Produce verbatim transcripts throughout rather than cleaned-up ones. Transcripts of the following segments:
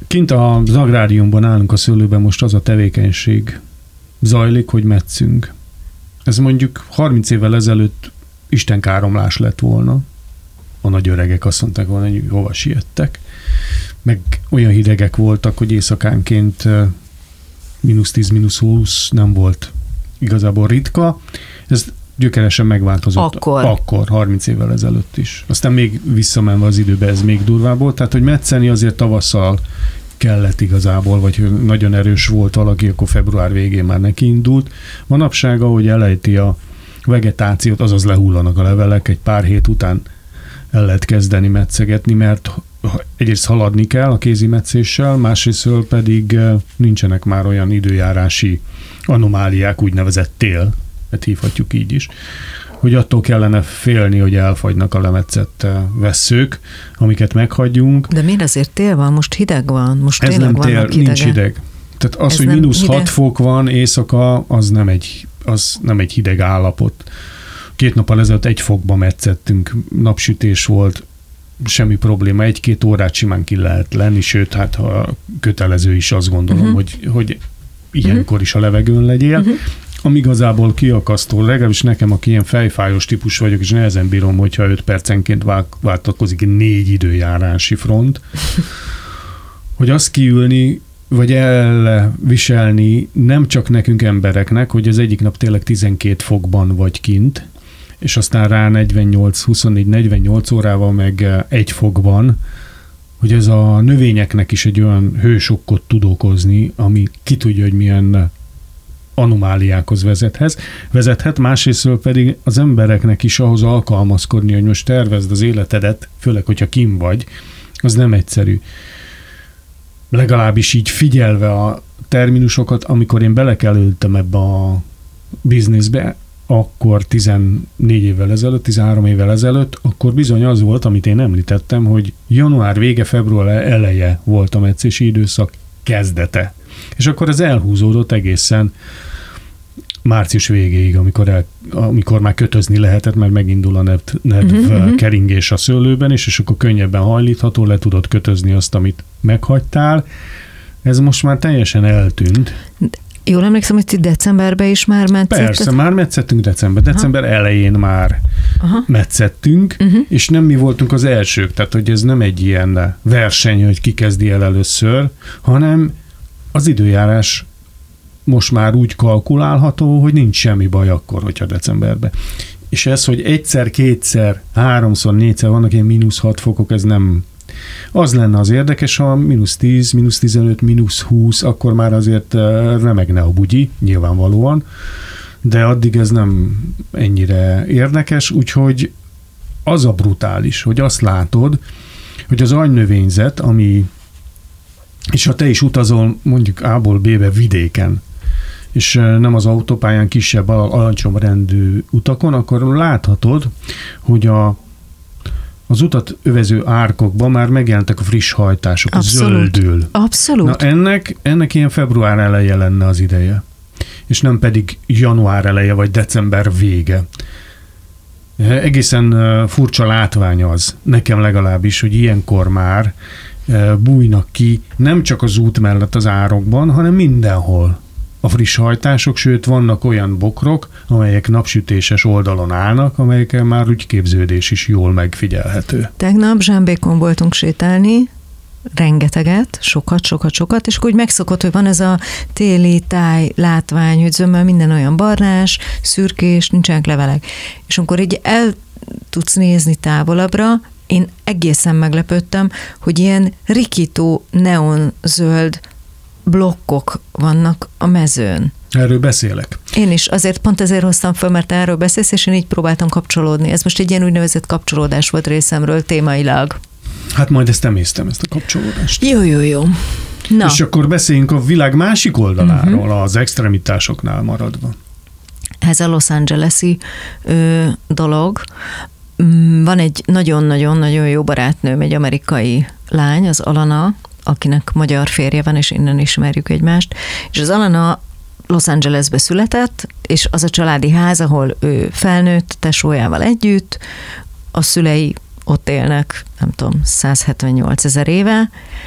Kint az agráriumban állunk a szőlőben, most az a tevékenység zajlik, hogy metszünk. Ez mondjuk harminc évvel ezelőtt istenkáromlás lett volna. A nagy öregek azt mondták volna, hogy hova siettek. Meg olyan hidegek voltak, hogy éjszakánként mínusz tíz, mínusz húsz nem volt igazából ritka. Ez gyökeresen megváltozott. Akkor. Akkor, harminc évvel ezelőtt is. Aztán még visszamenve az időbe ez még durvább volt. Tehát, hogy metszeni azért tavasszal kellett igazából, vagy nagyon erős volt valaki, akkor február végén már neki indult. Manapság, ahogy elejti a vegetációt, azaz lehullanak a levelek, egy pár hét után el lehet kezdeni metszegetni, mert egyrészt haladni kell a kézi metszéssel, másrésztről pedig nincsenek már olyan időjárási anomáliák, úgynevezett tél, mert hívhatjuk így is, hogy attól kellene félni, hogy elfagynak a lemetszett vesszők, amiket meghagyjunk. De miért azért tél van? Most hideg van? Most ez nem tél, hidege. nincs hideg. Tehát az, ez hogy mínusz hat fok van éjszaka, az nem egy, az nem egy hideg állapot. Két nappal ezelőtt egy fokba metszettünk, napsütés volt, semmi probléma, egy-két órát simán ki lehet lenni, sőt, hát ha kötelező is, azt gondolom, uh-huh. hogy, hogy ilyenkor uh-huh. is a levegőn legyél. Uh-huh. Ami igazából kiakasztó, legalábbis nekem, aki ilyen fejfájós típus vagyok, és nehezen bírom, hogyha öt percenként váltakozik négy időjárási front, hogy azt kiülni, vagy elviselni nem csak nekünk embereknek, hogy az egyik nap tényleg tizenkét fokban vagy kint, és aztán rá negyvennyolc, huszonnégy, negyvennyolc órával meg egy fokban, hogy ez a növényeknek is egy olyan hősokkot tud okozni, ami ki tudja, hogy milyen anomáliákhoz vezethez, vezethet, másrésztről pedig az embereknek is ahhoz alkalmazkodni, hogy most tervezd az életedet, főleg, hogyha kim vagy, az nem egyszerű. Legalábbis így figyelve a terminusokat, amikor én belekerültem ebbe a bizniszbe, akkor tizennégy évvel ezelőtt, tizenhárom évvel ezelőtt, akkor bizony az volt, amit én említettem, hogy január vége, február eleje volt a metszési időszak kezdete. És akkor ez elhúzódott egészen március végéig, amikor, el, amikor már kötözni lehetett, mert megindul a nedv, nedv uh-huh, keringés a szőlőben, és, és akkor könnyebben hajlítható, le tudod kötözni azt, amit meghagytál. Ez most már teljesen eltűnt. Jól emlékszem, hogy decemberben is már metszettünk? Persze, már metszettünk december. December Aha. elején már Aha. metszettünk, uh-huh. és nem mi voltunk az elsők, tehát hogy ez nem egy ilyen verseny, hogy ki kezdi el először, hanem az időjárás most már úgy kalkulálható, hogy nincs semmi baj akkor, hogyha decemberben. És ez, hogy egyszer, kétszer, háromszor, négyszer vannak ilyen mínusz hat fokok, ez nem... Az lenne az érdekes, ha mínusz tíz, mínusz tizenöt, mínusz húsz, akkor már azért remegne a bugyi, nyilvánvalóan, de addig ez nem ennyire érdekes, úgyhogy az a brutális, hogy azt látod, hogy az agynövényzet, ami, és ha te is utazol mondjuk A-ból B-be vidéken, és nem az autópályán kisebb, alacsonyrendű utakon, akkor láthatod, hogy a az utat övező árkokban már megjelentek a friss hajtások, Abszolút. zöldül. Abszolút. Na ennek, ennek ilyen február eleje lenne az ideje, és nem pedig január eleje, vagy december vége. Egészen furcsa látvány az, nekem legalábbis, hogy ilyenkor már bújnak ki nem csak az út mellett az árokban, hanem mindenhol a friss hajtások, sőt vannak olyan bokrok, amelyek napsütéses oldalon állnak, amelyeken már úgy képződés is jól megfigyelhető. Tegnap Zsámbékon voltunk sétálni, rengeteget, sokat, sokat, sokat, és akkor úgy megszokott, hogy van ez a téli táj látvány, hogy zömmel minden olyan barnás, szürkés, nincsenek levelek. És amikor így el tudsz nézni távolabbra, én egészen meglepődtem, hogy ilyen rikító neonzöld blokkok vannak a mezőn. Erről beszélek. Én is, azért pont ezért hoztam föl, mert erről beszélsz, és én így próbáltam kapcsolódni. Ez most egy ilyen úgynevezett kapcsolódás volt részemről témailag. Hát majd ezt emésztem, ezt a kapcsolódást. Jó, jó, jó. Na. És akkor beszéljünk a világ másik oldaláról, uh-huh. az extremitásoknál maradva. Ez a Los Angeles-i ö, dolog. Van egy nagyon-nagyon-nagyon jó barátnőm, egy amerikai lány, az Alana, akinek magyar férje van, és innen ismerjük egymást, és az Alana Los Angelesbe született, és az a családi ház, ahol ő felnőtt tesójával együtt, a szülei ott élnek, nem tudom, száz hetvennyolc ezer éve,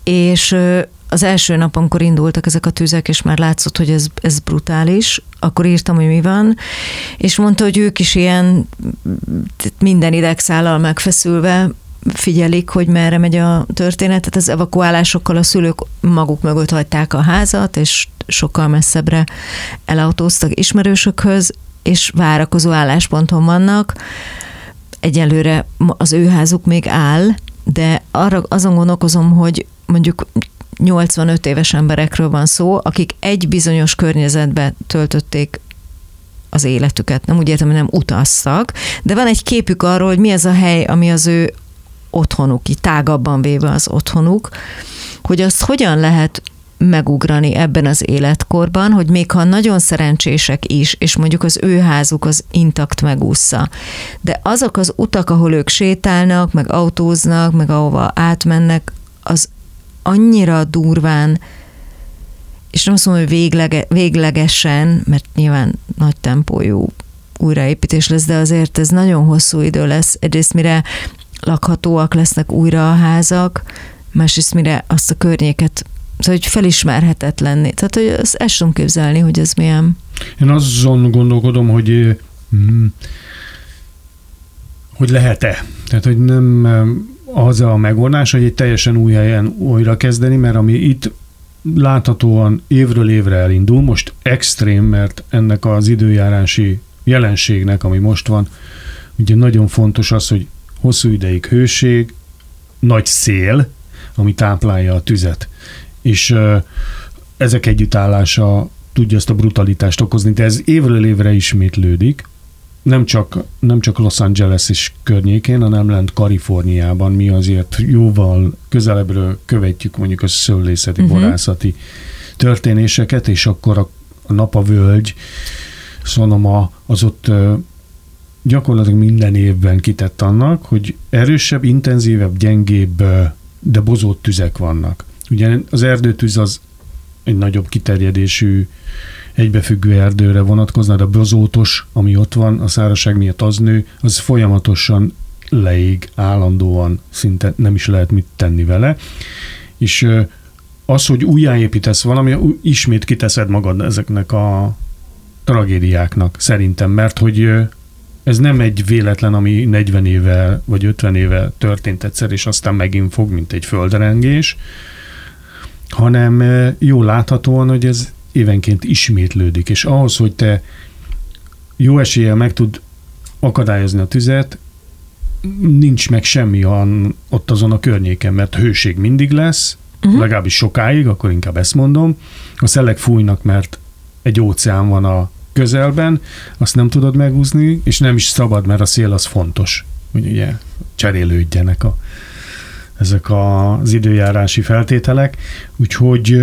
és az első nap, amikor indultak ezek a tüzek, és már látszott, hogy ez, ez brutális, akkor írtam, hogy mi van, és mondta, hogy ők is ilyen minden idegszállal megfeszülve figyelik, hogy merre megy a történet. Tehát az evakuálásokkal a szülők maguk mögött hagyták a házat, és sokkal messzebbre elautóztak ismerősökhöz, és várakozó állásponton vannak. Egyelőre az ő házuk még áll, de arra azon gondolkozom, hogy mondjuk nyolcvanöt éves emberekről van szó, akik egy bizonyos környezetbe töltötték az életüket. Nem úgy értem, hogy nem utaztak, de van egy képük arról, hogy mi az a hely, ami az ő otthonuk, így tágabban véve az otthonuk, hogy azt hogyan lehet megugrani ebben az életkorban, hogy még ha nagyon szerencsések is, és mondjuk az ő házuk az intakt megússza. De azok az utak, ahol ők sétálnak, meg autóznak, meg ahova átmennek, az annyira durván, és nem azt mondom, hogy véglege, véglegesen, mert nyilván nagy tempójú újraépítés lesz, de azért ez nagyon hosszú idő lesz. Egyrészt mire lakhatóak lesznek újra a házak, másrészt mire azt a környéket, szóval hogy felismerhetetlenné. Tehát, hogy ezt el tudom képzelni, hogy ez milyen. Én azon gondolkodom, hogy hogy lehet-e. Tehát, hogy nem az a megoldás, hogy egy teljesen új helyen újra kezdeni, mert ami itt láthatóan évről évre elindul, most extrém, mert ennek az időjárási jelenségnek, ami most van, ugye nagyon fontos az, hogy hosszú ideig hőség, nagy szél, ami táplálja a tüzet. És uh, ezek együttállása tudja ezt a brutalitást okozni, de ez évről évre ismétlődik. Nem csak, nem csak Los Angeles és környékén, hanem lent Kaliforniában mi azért jóval közelebbről követjük mondjuk a szőlészeti, uh-huh. borászati történéseket, és akkor a, a Napa-völgy, Sonoma az ott uh, gyakorlatilag minden évben kitett annak, hogy erősebb, intenzívebb, gyengébb, de bozott tüzek vannak. Ugye az erdőtűz az egy nagyobb kiterjedésű, egybefüggő erdőre vonatkozna, de a bozótos, ami ott van, a szárazság miatt az nő, az folyamatosan leég, állandóan, szinte nem is lehet mit tenni vele. És az, hogy újjáépítesz valami, ismét kiteszed magad ezeknek a tragédiáknak, szerintem, mert hogy ez nem egy véletlen, ami negyven éve vagy ötven éve történt egyszer, és aztán megint fog, mint egy földrengés, hanem jól láthatóan, hogy ez évenként ismétlődik, és ahhoz, hogy te jó eséllyel meg tud akadályozni a tüzet, nincs meg semmi ott azon a környéken, mert hőség mindig lesz, uh-huh. legalábbis sokáig, akkor inkább ezt mondom. A szelek fújnak, mert egy óceán van a közelben, azt nem tudod megúzni, és nem is szabad, mert a szél az fontos, hogy ugye cserélődjenek a, ezek az időjárási feltételek. Úgyhogy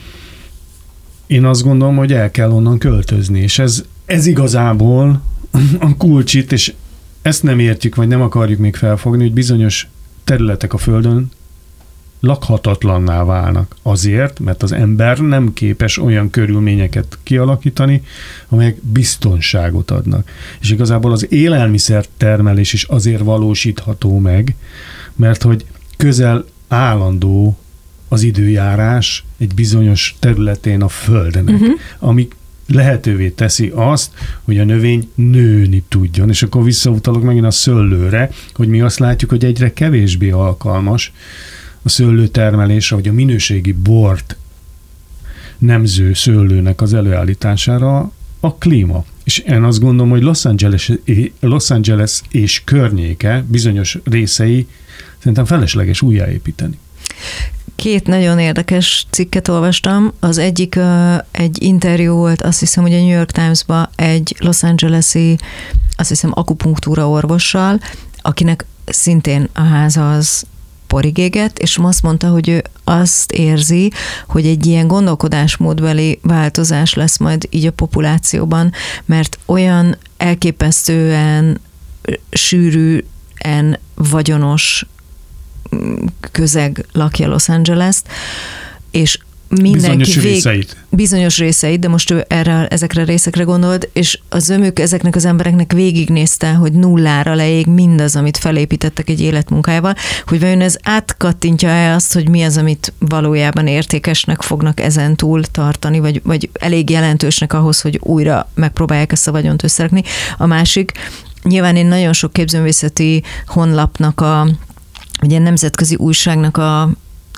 én azt gondolom, hogy el kell onnan költözni, és ez, ez igazából a kulcs itt, és ezt nem értjük, vagy nem akarjuk még felfogni, hogy bizonyos területek a Földön lakhatatlanná válnak. Azért, mert az ember nem képes olyan körülményeket kialakítani, amelyek biztonságot adnak. És igazából az élelmiszer termelés is azért valósítható meg, mert hogy közel állandó az időjárás egy bizonyos területén a Földnek, uh-huh. ami lehetővé teszi azt, hogy a növény nőni tudjon. És akkor visszautalok megint a szőlőre, hogy mi azt látjuk, hogy egyre kevésbé alkalmas a szőlőtermelésre, vagy a minőségi bort nemző szőlőnek az előállítására a klíma. És én azt gondolom, hogy Los Angeles, Los Angeles és környéke bizonyos részei szerintem felesleges újjáépíteni. Két nagyon érdekes cikket olvastam. Az egyik uh, egy interjú volt, azt hiszem, hogy a New York Times-ban egy Los Angeles-i, azt hiszem, akupunktúra orvossal, akinek szintén a háza az porig égett, és azt mondta, hogy ő azt érzi, hogy egy ilyen gondolkodásmódbeli változás lesz majd így a populációban, mert olyan elképesztően sűrűen vagyonos közeg lakja Los Angeles-t, és mindenki bizonyos vég, részeit. Bizonyos részeit, de most ő erre, ezekre a részekre gondolt, és a zömük ezeknek az embereknek végignézte, hogy nullára leég mindaz, amit felépítettek egy életmunkájával, hogy vajon ez átkattintja-e azt, hogy mi az, amit valójában értékesnek fognak ezen túl tartani, vagy, vagy elég jelentősnek ahhoz, hogy újra megpróbálják ezt a vagyont összerakni. A másik, nyilván én nagyon sok képzőművészeti honlapnak, a, ugye nemzetközi újságnak a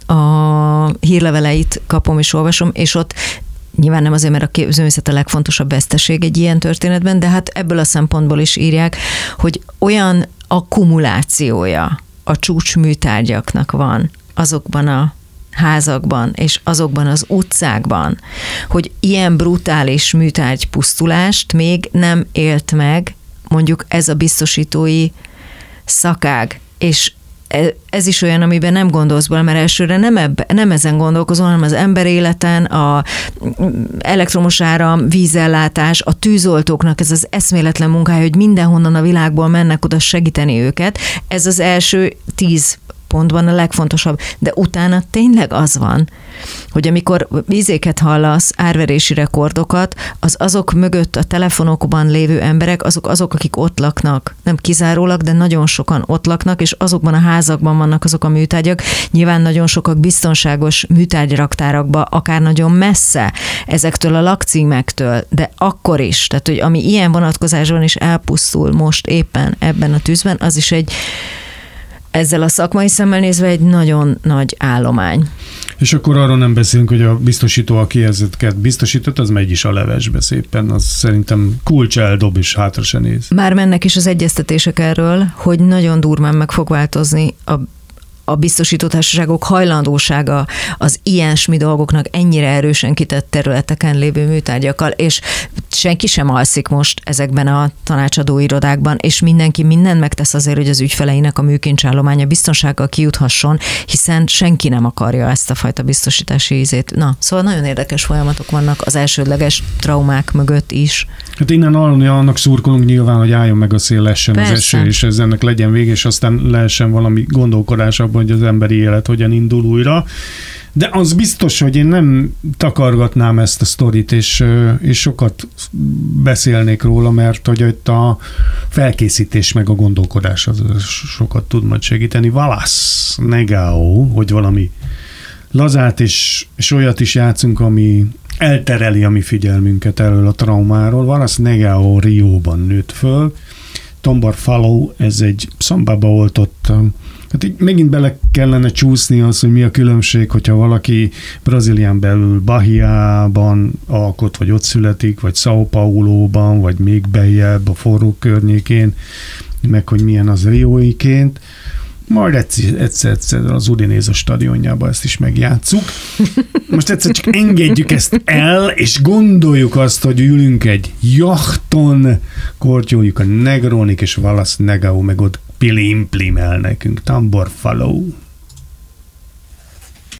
a hírleveleit kapom és olvasom, és ott nyilván nem azért, mert a képzőművészet a legfontosabb veszteség egy ilyen történetben, de hát ebből a szempontból is írják, hogy olyan akkumulációja a csúcsműtárgyaknak van azokban a házakban és azokban az utcákban, hogy ilyen brutális műtárgypusztulást még nem élt meg mondjuk ez a biztosítói szakág, és ez is olyan, amiben nem gondolsz bele, mert elsőre nem, ebbe, nem ezen gondolkozol, hanem az ember életen, a elektromos áram, vízellátás, a tűzoltóknak ez az eszméletlen munkája, hogy mindenhonnan a világból mennek oda segíteni őket. Ez az első tíz pontban a legfontosabb, de utána tényleg az van, hogy amikor vízéket hallasz, árverési rekordokat, az azok mögött a telefonokban lévő emberek, azok azok, akik ott laknak. Nem kizárólag, de nagyon sokan ott laknak, és azokban a házakban vannak azok a műtárgyak. Nyilván nagyon sokak biztonságos műtárgyraktárakba, akár nagyon messze ezektől a lakcímektől, de akkor is, tehát hogy ami ilyen vonatkozásban is elpusztul most éppen ebben a tűzben, az is egy ezzel a szakmai szemmel nézve egy nagyon nagy állomány. És akkor arról nem beszélünk, hogy a biztosító, aki ezeket biztosított, az megy is a levesbe szépen, az szerintem kulcs eldob, és hátra se néz. Már mennek is az egyeztetések erről, hogy nagyon durván meg fog változni a a biztosítótársaságok hajlandósága az ilyesmi dolgoknak ennyire erősen kitett területeken lévő műtárgyakkal, és senki sem alszik most ezekben a tanácsadó irodákban, és mindenki mindent megtesz azért, hogy az ügyfeleinek a műkincsállománya biztonsággal kijuthasson, hiszen senki nem akarja ezt a fajta biztosítási ízét. Na, szóval nagyon érdekes folyamatok vannak az elsődleges traumák mögött is. Hát innen annak szurkolunk nyilván, hogy álljon meg a szél, lessen az eső, és ez ennek legyen vége, és aztán lehessen valami gondolkodás abban, hogy az emberi élet hogyan indul újra. De az biztos, hogy én nem takargatnám ezt a sztorit, és, és sokat beszélnék róla, mert hogy itt a felkészítés meg a gondolkodás az sokat tud majd segíteni. Wallace Nagao, hogy valami lazát és, és olyat is játszunk, ami eltereli a mi figyelmünket elől a traumáról. Wallace Nagao Rióban nőtt föl. Tombar Fallow, ez egy szambába oltott. Hát így megint bele kellene csúszni az, hogy mi a különbség, hogyha valaki Brazílián belül Bahiában alkot, vagy ott születik, vagy São Pauloban, vagy még beljebb a forró környékén, meg hogy milyen az Rióiként. Majd egyszer-egyszer az Udinese stadionjában ezt is megjátsszuk. Most egyszer csak engedjük ezt el, és gondoljuk azt, hogy ülünk egy jachton, kortyoljuk a Negronik, és Wallace Nagao meg ott pilim-plimel nekünk. Tombar Fallow.